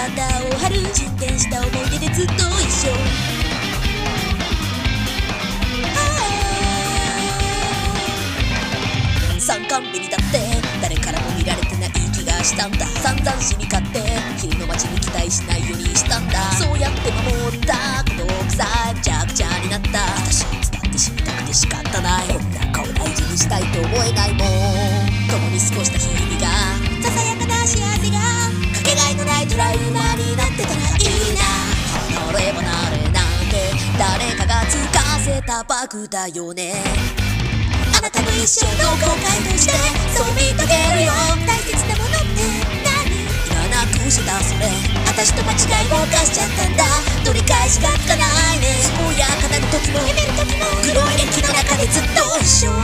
体を張る進展した思い出でずっと一緒。参観日にだって誰からも見られてない気がしたんだ。散々死に勝って昼の街に期待しないようにしたんだ。そうやって守った孤独さめちゃくちゃになった。私を伝って死にたくて仕方ない。こんな顔大事にしたいと思えないもん。共に過ごした日々がささやかな幸せがかけがえのないトラウマになってたらいいな。離れ離れなんて誰かがつかせたバグだよね。あなたの一生の後悔としてそう見とけるよ。大切なものって何？今なくしたそれ私と間違いを犯しちゃったんだ。取り返しがつかないね。健やかなる時も夢る時も黒い駅の中でずっと一緒。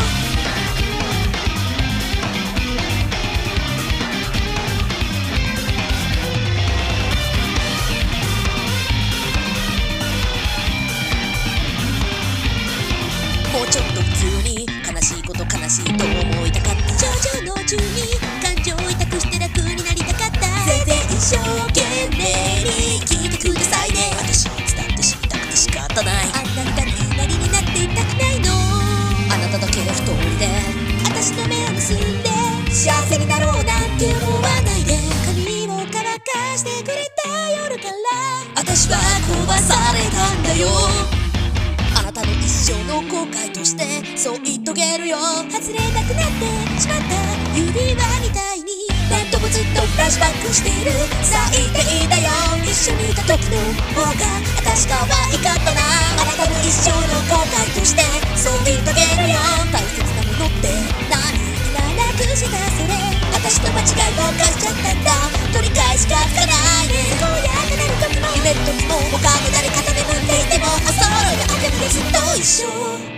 もうちょっと普通に悲しいこと悲しいと思いたかった。頂上の中に感情を痛くして楽になりたかった。せいぜい一生懸命に聞いてくださいね。私に伝って知りたくて仕方ない。あんな二人なりになっていたくないの。あなただけ一人で私の目を結んで幸せになろうなんて思わないで。髪を乾かしてくれた夜から私は壊されたんだよ。あなたの一生の後悔としてそう言っとけるよ。外れなくなってしまった指輪みたいに何度もずっとフラッシュバックしている。最低だよ一緒にいた時の方が私可愛かったな。あなたの一生の後悔としてそう言っとけるよ。大切なものって何？今なくしたそれ私と間違いを犯しちゃったんだ。取り返しがつかないね。健やかなる時も夢る時も他の誰かと眠っていてもお揃いのずっと一緒。